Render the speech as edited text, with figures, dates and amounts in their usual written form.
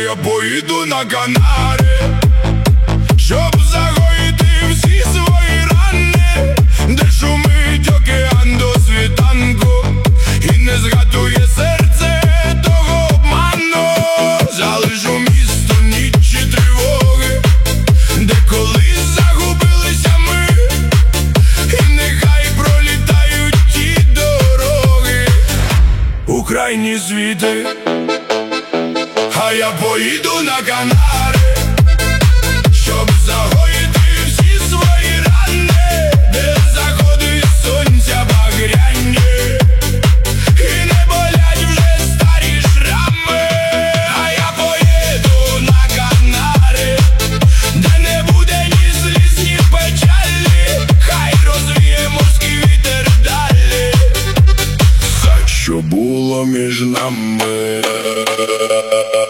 я поїду на Канари, щоб загоїти всі свої рани, де шумить океан до світанку, і не згадує серце того обману. Залишу місто, ніч і тривоги, де колись загубилися ми, і нехай пролітають ті дороги у крайні світи. А я поїду на Канари, щоб загоїти всі свої рани, де заходить сонця багряні, і не болять вже старі шрами. А я поїду на Канари, де не буде ні сліз, ні печалі, хай розвіє морський вітер далі все, що було між нами.